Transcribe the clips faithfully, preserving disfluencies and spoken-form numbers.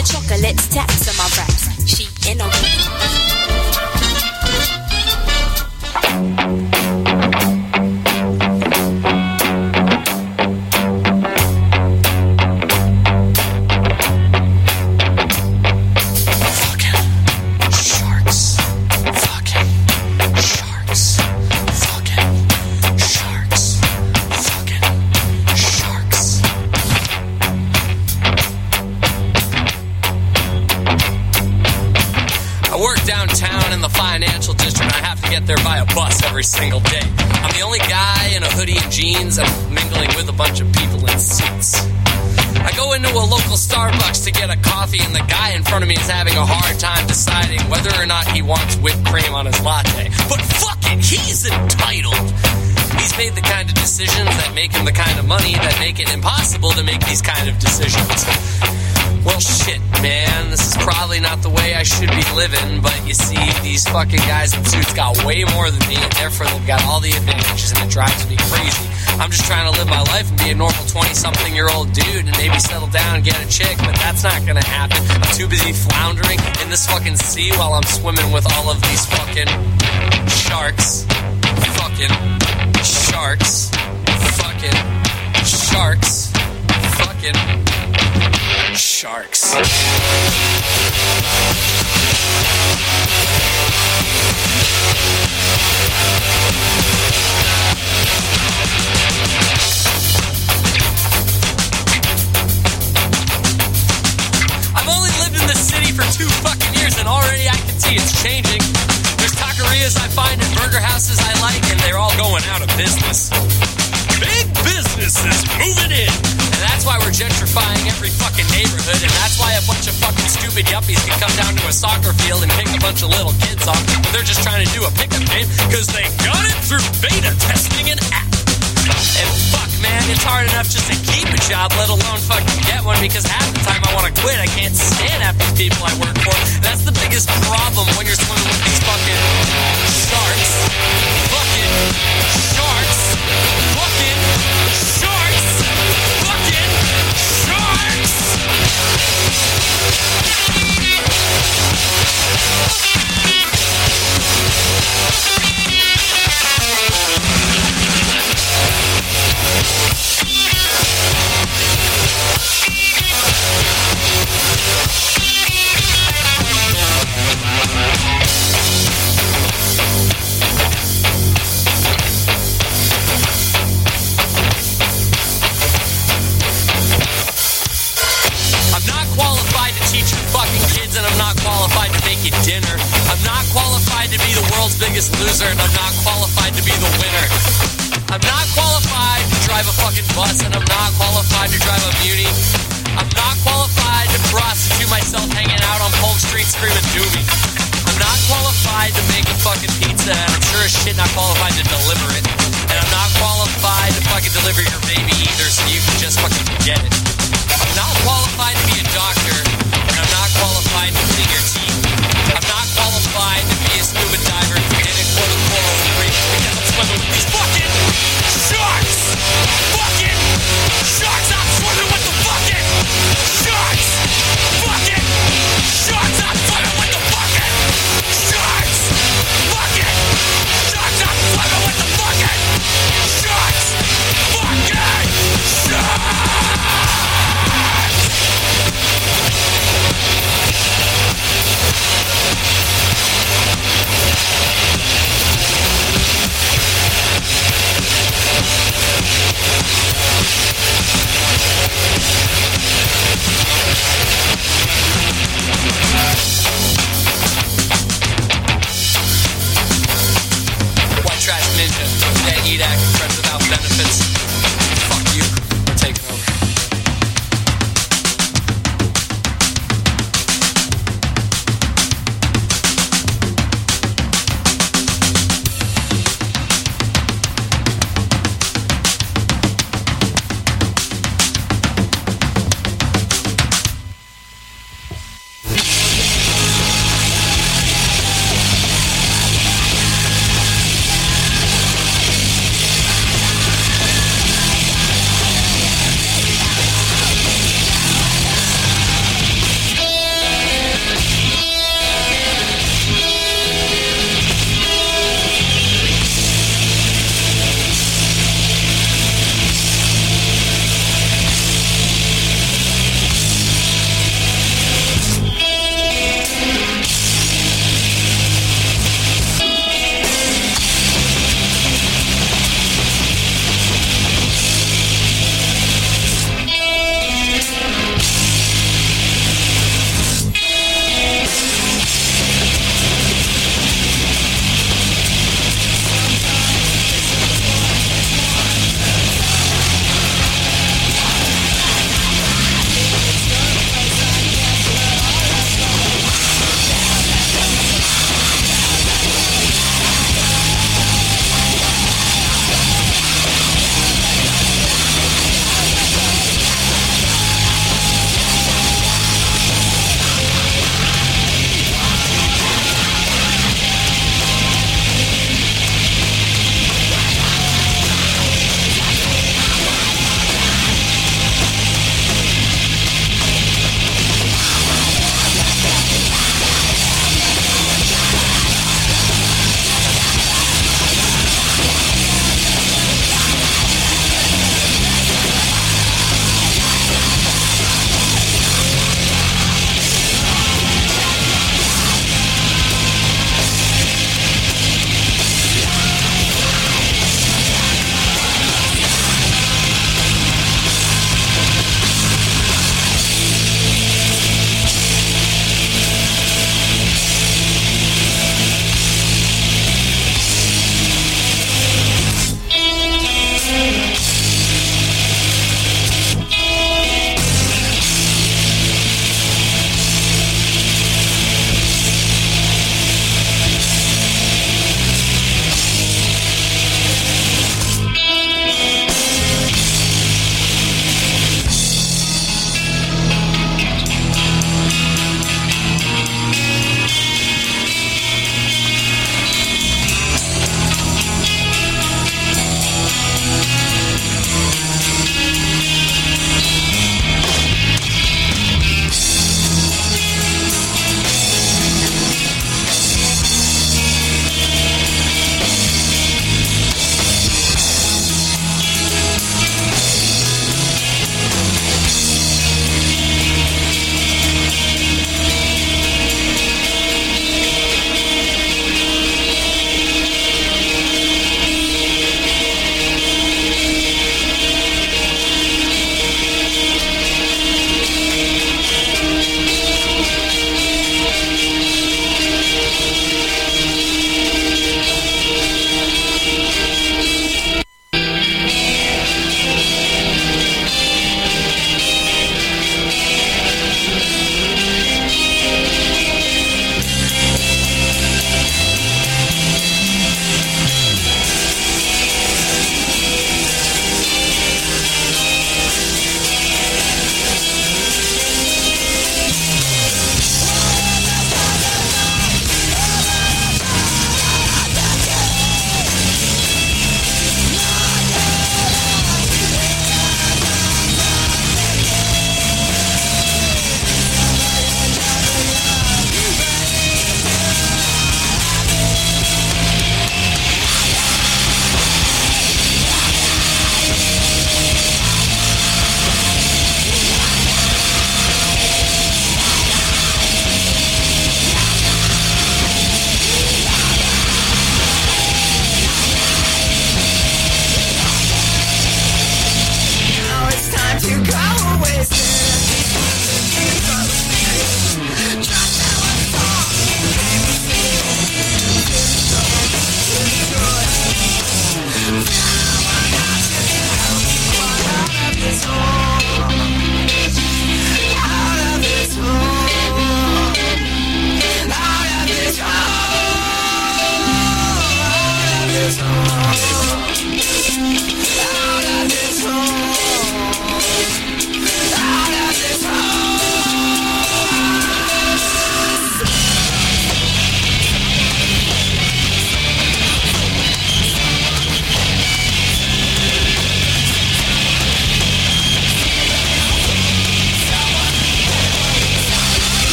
the chocolates, taps on my raps. She in a every single day. I'm the only guy in a hoodie and jeans. I'm mingling with a bunch of people in suits. I go into a local Starbucks to get a coffee, and the guy in front of me is having a hard time deciding whether or not he wants whipped cream on his latte. But fuck it, he's entitled. He's made the kind of decisions that make him the kind of money that make it impossible to make these kind of decisions. Well, shit, man, this is probably not the way I should be living, but you see, these fucking guys in suits got way more than me, and therefore they've got all the advantages, and it drives me crazy. I'm just trying to live my life and be a normal twenty-something-year-old dude and maybe settle down and get a chick, but that's not gonna happen. I'm too busy floundering in this fucking sea while I'm swimming with all of these fucking sharks. Fucking sharks. Fucking sharks. Fucking sharks. I've only lived in this city for two fucking years, and already I can see it's changing. There's taquerias I find and burger houses I like, and they're all going out of business. Big business is moving in. And that's why we're gentrifying every fucking neighborhood, and that's why a bunch of fucking stupid yuppies can come down to a soccer field and pick a bunch of little kids off when they're just trying to do a pickup game because they got it through beta testing an app. And fuck, man, it's hard enough just to keep a job, let alone fucking get one, because half the time I want to quit. I can't stand half the people I work for. That's the biggest problem when you're swimming with these fucking sharks. Fucking sharks. Fucking sharks. Fucking sharks. And I'm not qualified to make you dinner. I'm not qualified to be the world's biggest loser, and I'm not qualified to be the winner. I'm not qualified to drive a fucking bus, and I'm not qualified to drive a Muni. I'm not qualified to prostitute myself hanging out on Polk Street screaming "do me." I'm not qualified to make a fucking pizza, and I'm sure as shit not qualified to deliver it. And I'm not qualified to fucking deliver your baby either, so you can just fucking forget it. I'm not qualified to be a doctor, and I'm not qualified to clean your teeth. I'm not qualified to be a scuba diver in a quote-unquote reef because I'm swimming with these fucking sharks! Fucking sharks! I'm swimming with the fucking sharks! Fucking sharks! I'm swimming with the fucking sharks! Fucking sharks! I'm swimming with the fucking sharks! Fucking sharks!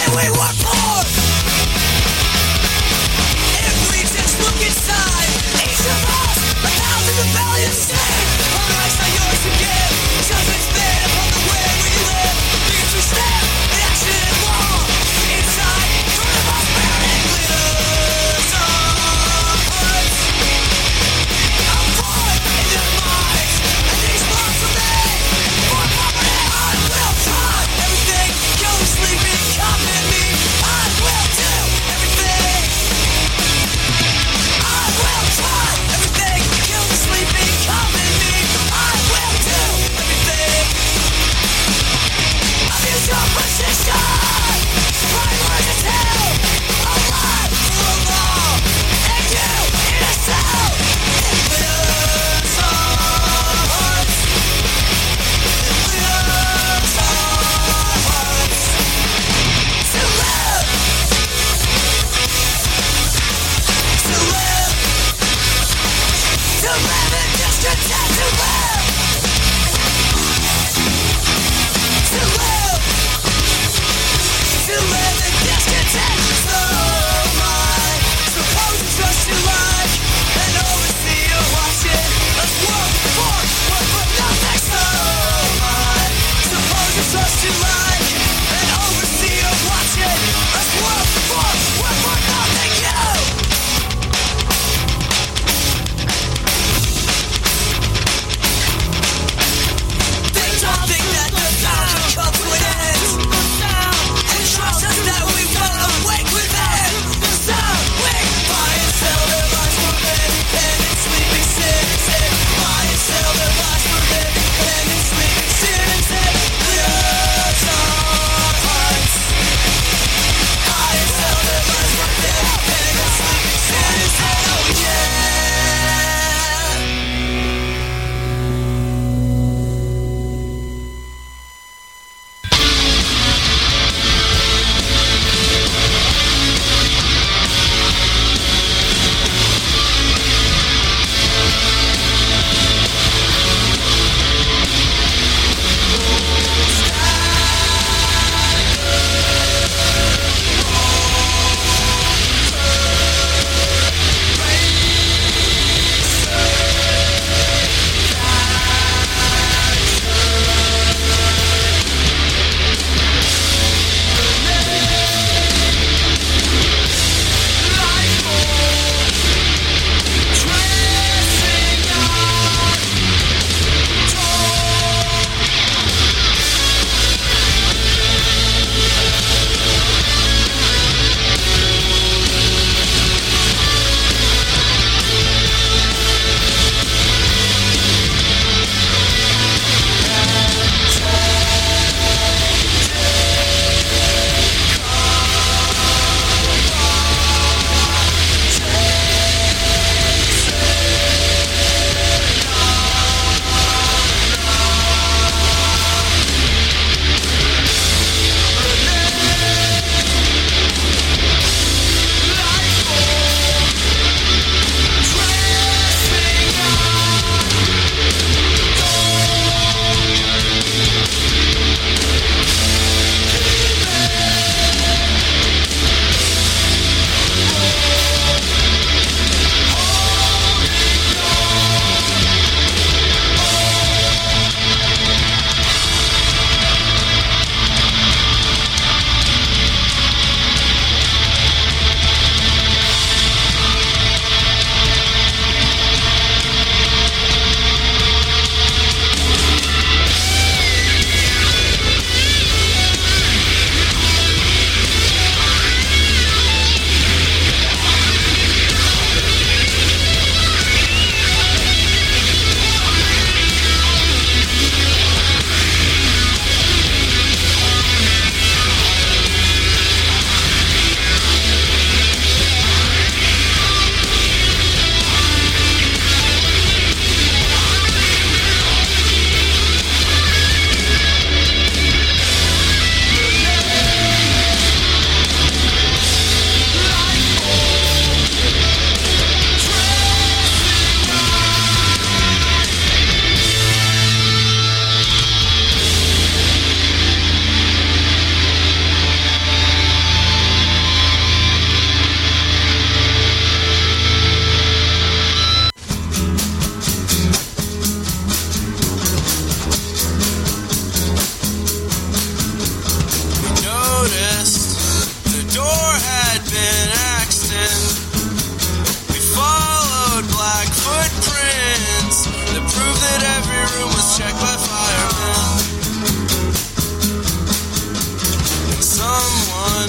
we work for. If we just look inside, each of us, a thousand rebellions stand. Our rights are yours to give. Judgment's been upon the way where you live. Begins to step in action and law. Inside, front of us, bearing glitters of hoods. I'm born in their minds, and these laws are made for property. I will try everything. Go sleeping, come at me. I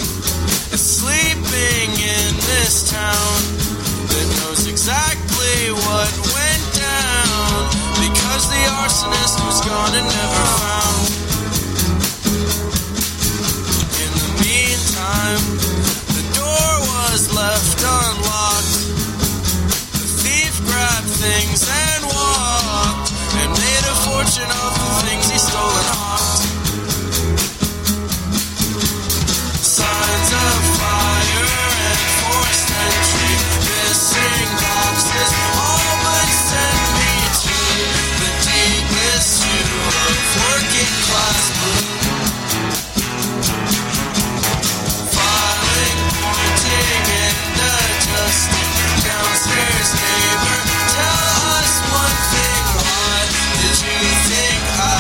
is sleeping in this town that knows exactly what went down because the arsonist was gone and never found. In the meantime, the door was left unlocked. The thief grabbed things and walked and made a fortune off the things he stole and hawked. Signs of fire and forced entry, missing boxes, all but send me to the deepest hue of working class blue. Filing, pointing, and adjusting. Downstairs neighbor, tell us one thing. Why did you think I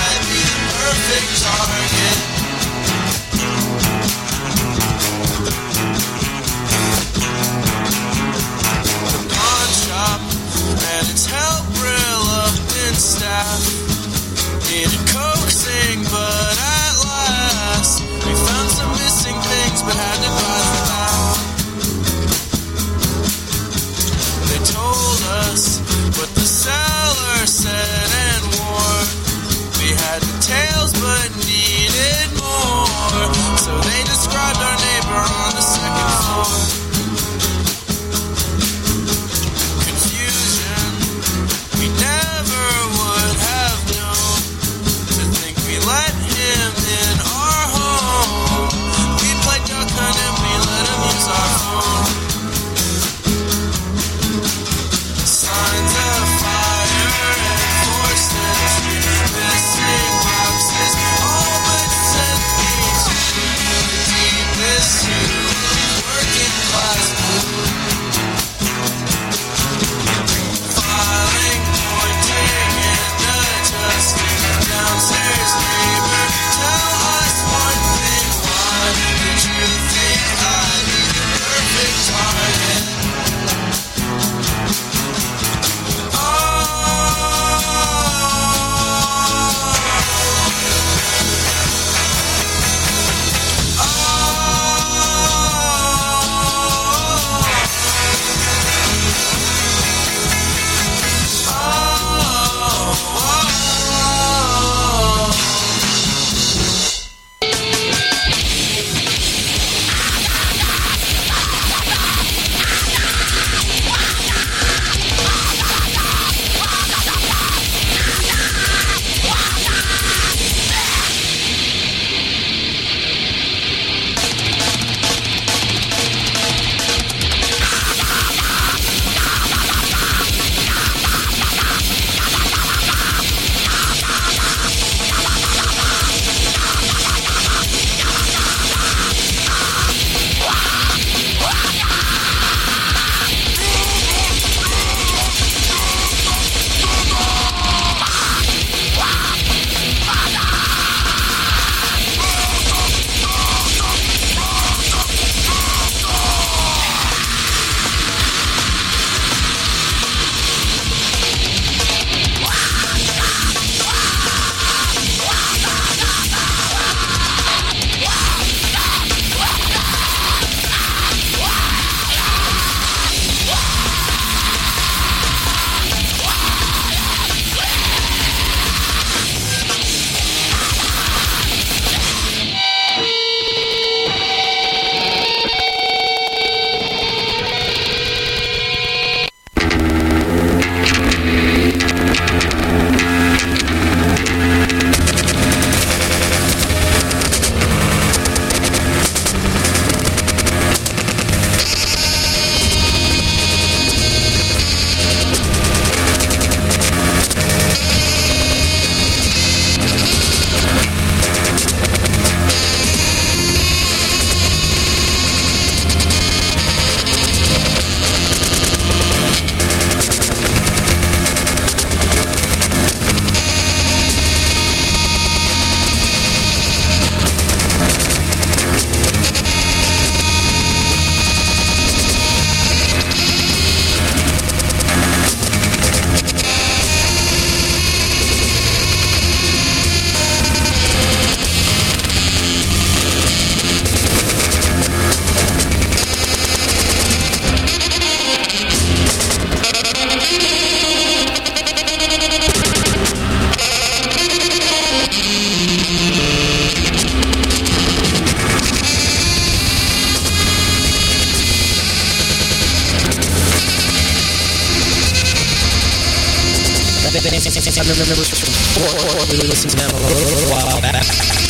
I remember before we listened to them a little while back.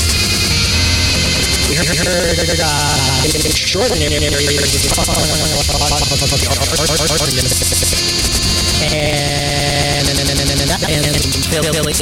We heard uh, extraordinary and Billy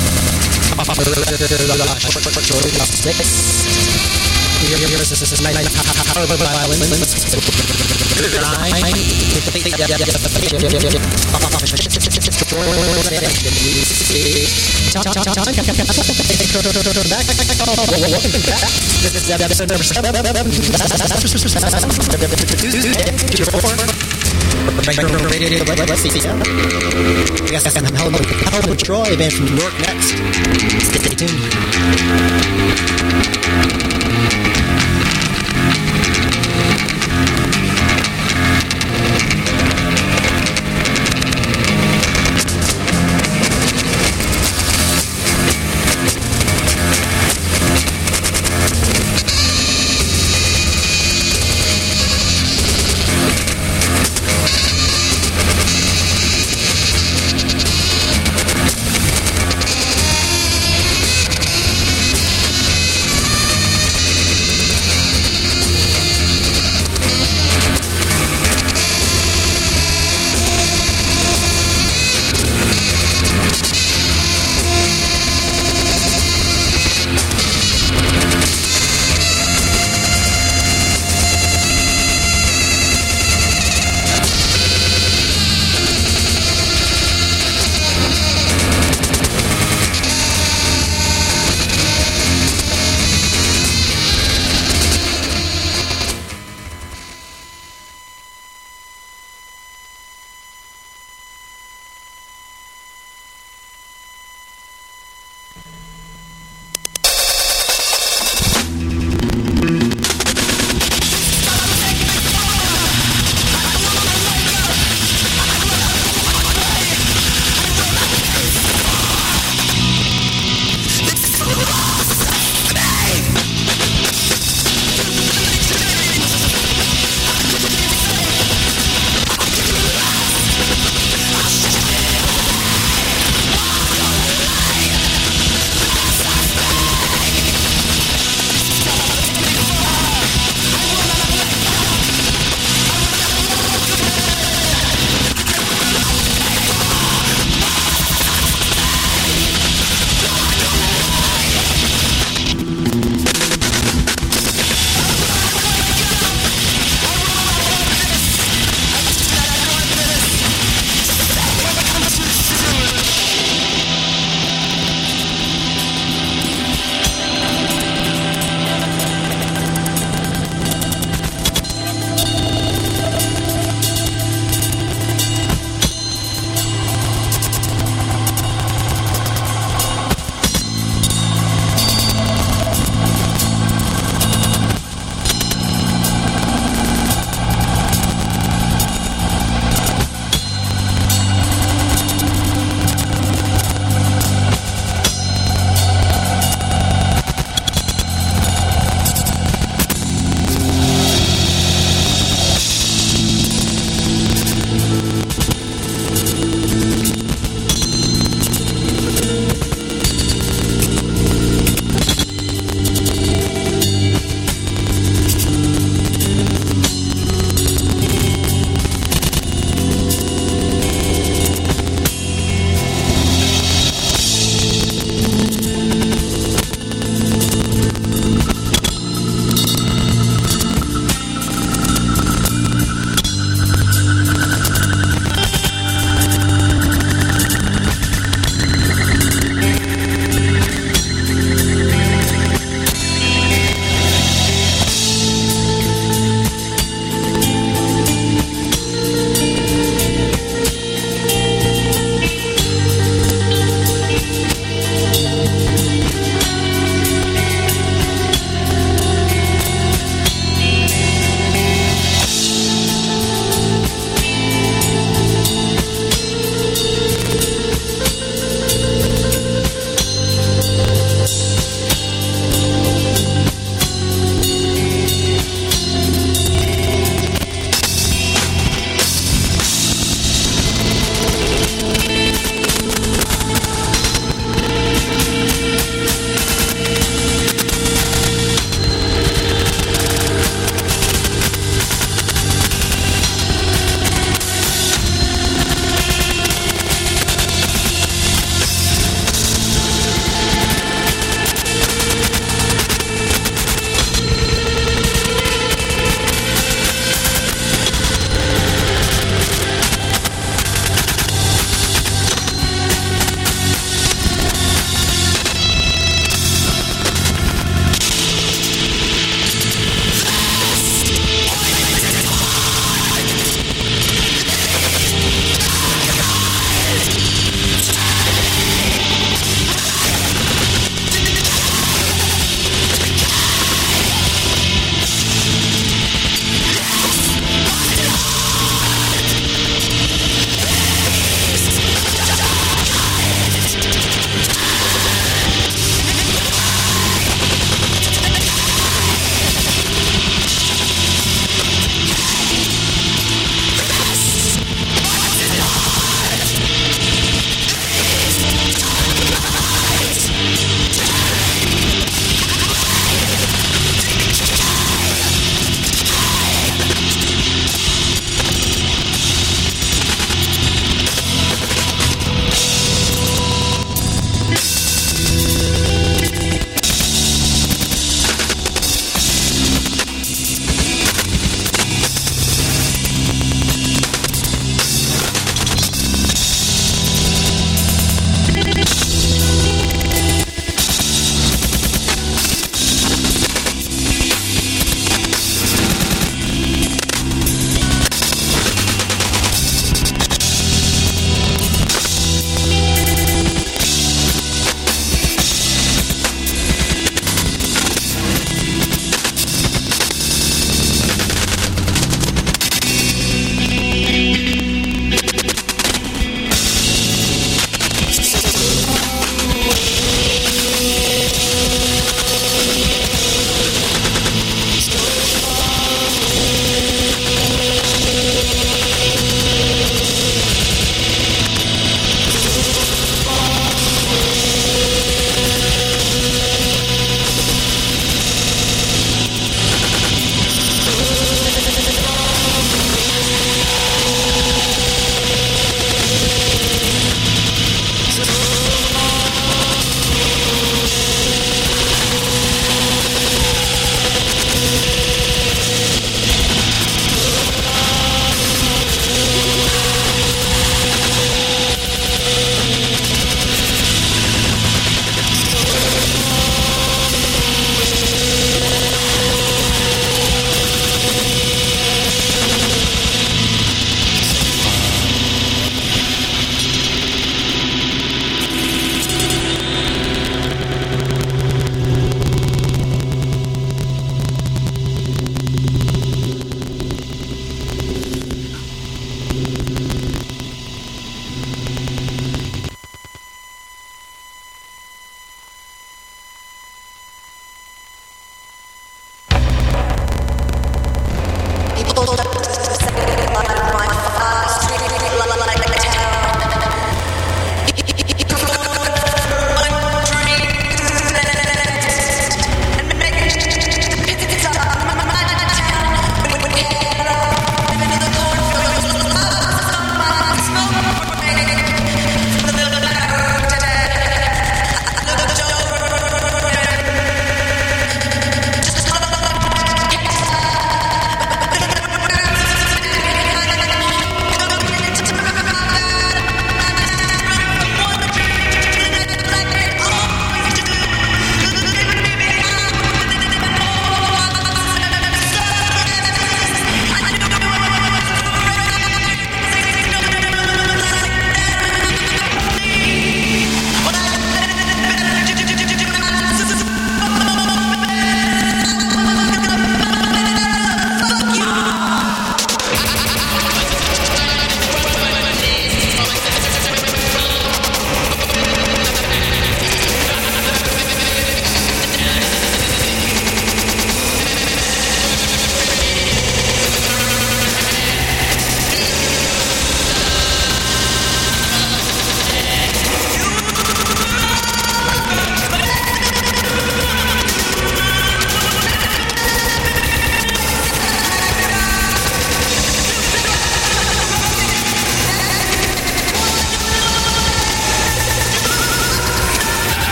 This is episode number seven. Let's see. I guess I'm Hello Troy, band from New York next. Stay tuned.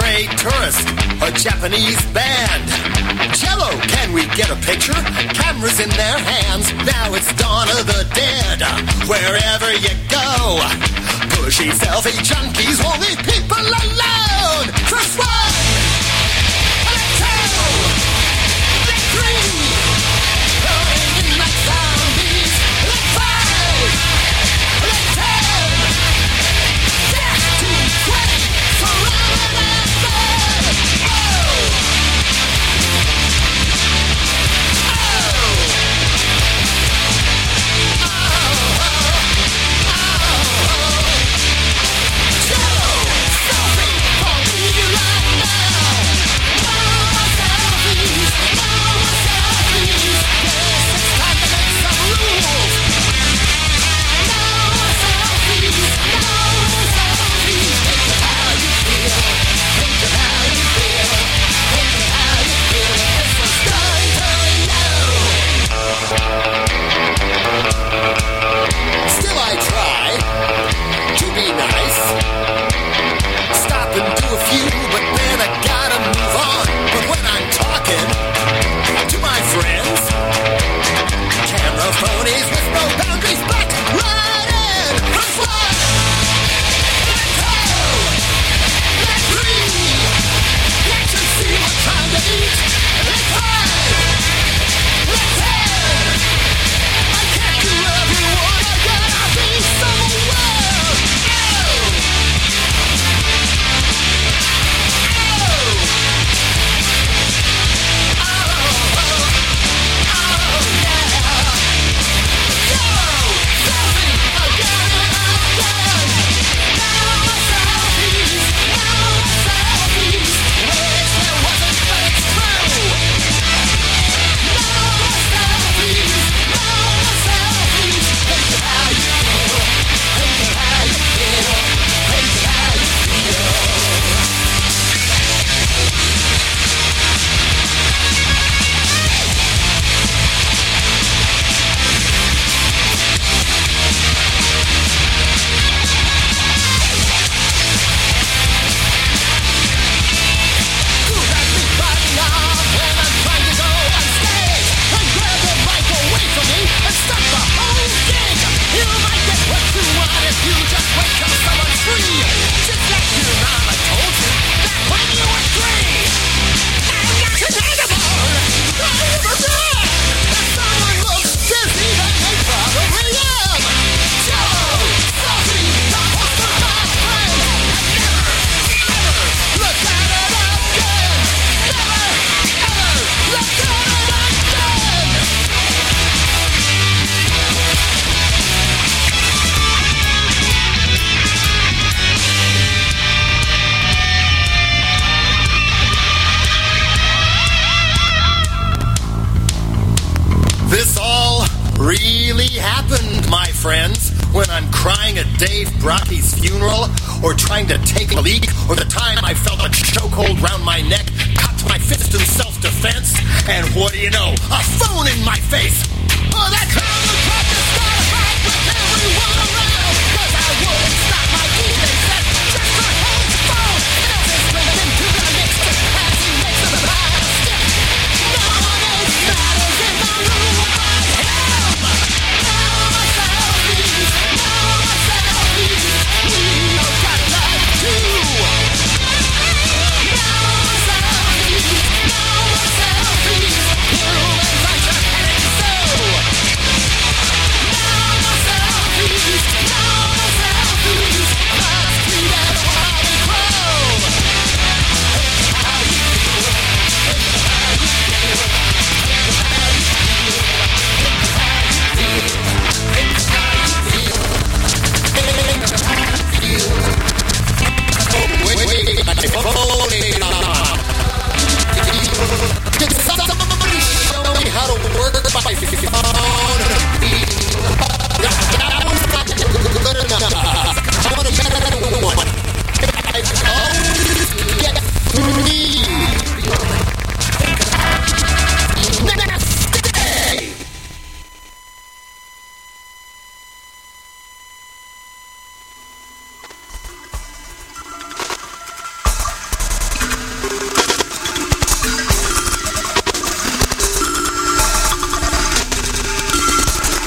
stray tourist, a Japanese band. Cello, can we get a picture? Cameras in their hands, now it's Dawn of the Dead. Wherever you go, pushy selfie junkies won't leave people alone. First one, let two, let three, going in like zombies, let five, let ten, dash to twenty, surrounded and dead. Oh! Still I try to be nice, stop and do a few, but then I gotta move on. But when I'm talking to my friends, camera phonies with no boundaries, but right in. First one, let two, let three, let you see what time to eat, let five, let ten. I can't do everyone, I gotta be somewhere. Oh! Really happened, my friends, when I'm crying at Dave Brocky's funeral, or trying to take a leak, or the time I felt a chokehold round my neck, cocked my fist in self-defense, and what do you know, a phone in my face. Oh, that's how the clock to start a fight with everyone around, 'cause I wouldn't stop my D J set just for his phone. Elvis brings him to the mix as he makes the pile stick. No one else matters in the room but him. No more selfies, no more selfies. We all got life too. No more selfies, no more selfies. Humans like your head so. No more selfies, no more selfies.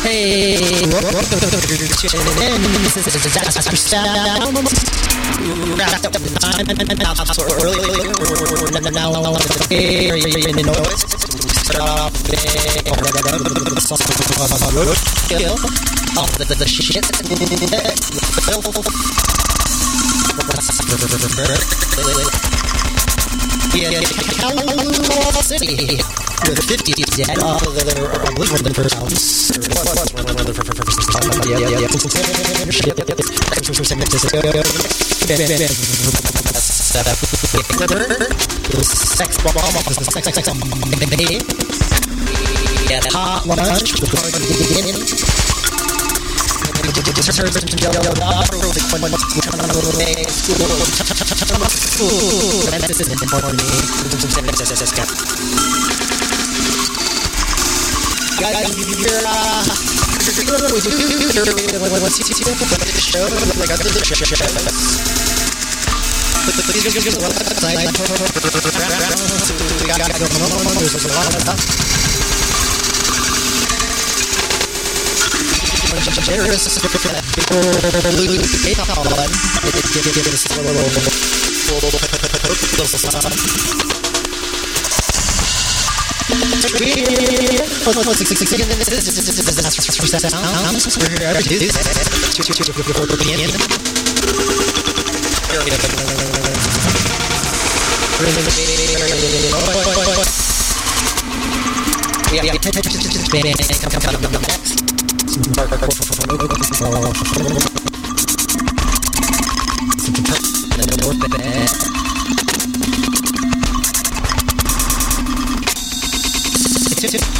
Hey, this is a disaster sound. Wrapped up in time and now so early. Now in the noise. Stop kill off the the shit. Yeah, Kansas City. The fifties, yeah. Uh, the, the, I believe one of the first albums. One of the first albums. Yeah, yeah, yeah. Sex bomb, sex, sex, sex, baby. Yeah, that hot lunch. This is important to me. Guys, you're uh, what's the show? Like after the show. Please give us a website. We got to go home. There's a lot of stuff. Generous blue PayPal button. Give us a little. Next.